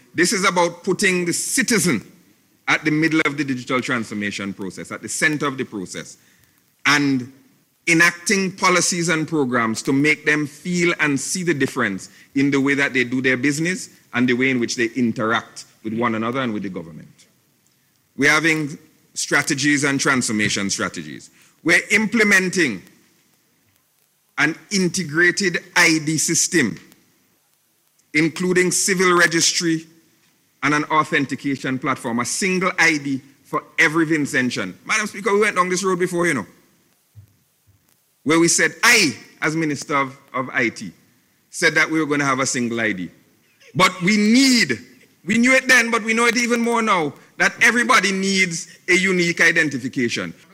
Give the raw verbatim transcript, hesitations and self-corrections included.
this is about putting the citizen at the middle of the digital transformation process, at the center of the process, and enacting policies and programs to make them feel and see the difference in the way that they do their business and the way in which they interact with one another and with the government. We're having strategies and transformation strategies. We're implementing an integrated I D system, including civil registry and an authentication platform, a single I D for every Vincentian. Madam Speaker, we went down this road before, you know, where we said, I, as Minister of, of I T, said that we were going to have a single I D. But we need, we knew it then, but we know it even more now, that everybody needs a unique identification.